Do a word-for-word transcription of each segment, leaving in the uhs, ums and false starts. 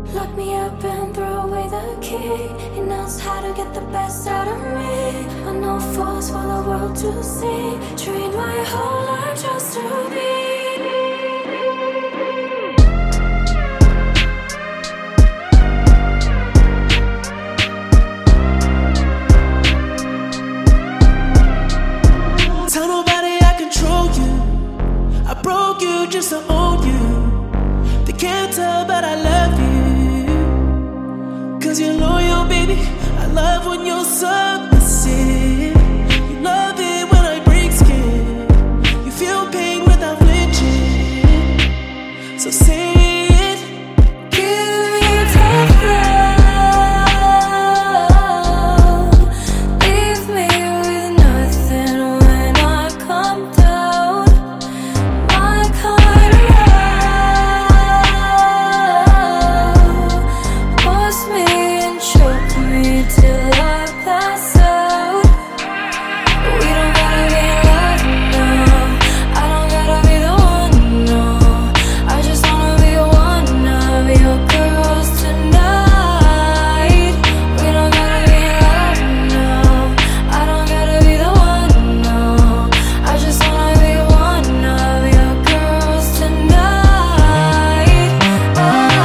Lock me up and throw away the key. He knows how to get the best out of me. On no force for the world to see. Train my whole life just to be. Tell nobody I control you. I broke you just to own you. They can't tell, but I love you. Cause you're loyal, baby. I love when you're submissive. You love it when I break skin. You feel pain without flinching. So say it. Give me tough love. Leave me with nothing when I come down. My kind of love. Force me and choke me till I pass out. We don't gotta be in love, no. I don't gotta be the one, no. I just wanna be one of your girls tonight. We don't gotta be in love, no. I don't gotta be the one, no. I just wanna be one of your girls tonight. Oh.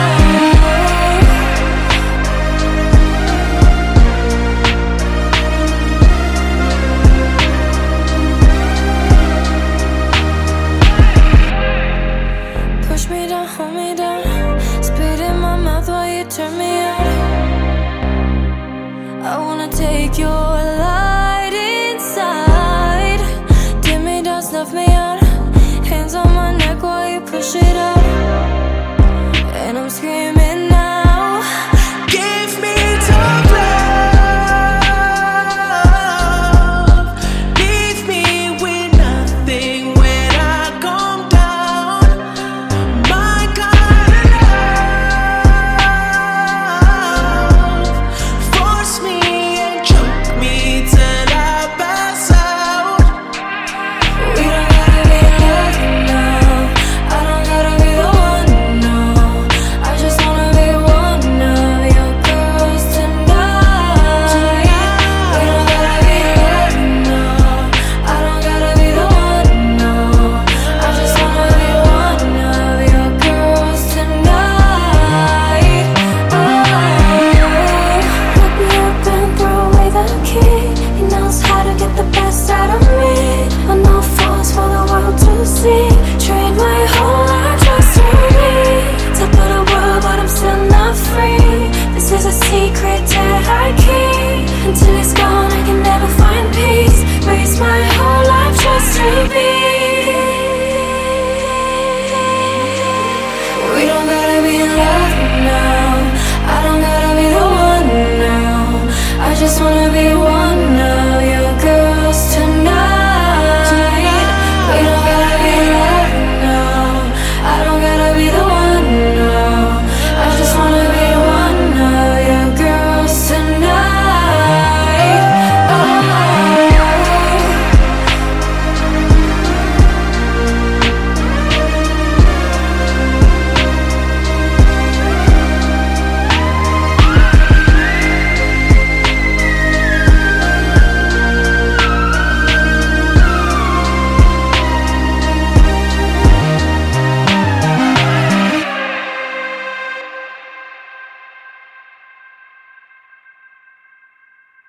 Push me down, hold me down. Spit in my mouth while you turn me on. I wanna take your light inside. Dim me down, snuff me out. Hands on my neck while you push it out. And I'm screaming now. Give me tough love. Leave me with nothing when I come down. My kind of love. Force me and choke me till I pass out. We don't gotta be in love, no. I don't gotta be the one, no. I just wanna be one of your girls tonight. We don't gotta be in love, no. I don't gotta be the one, no. I just wanna be one of your girls tonight. Oh. Lock me up and throw away the key. He knows how to get the best out of me. On no force for the world to see.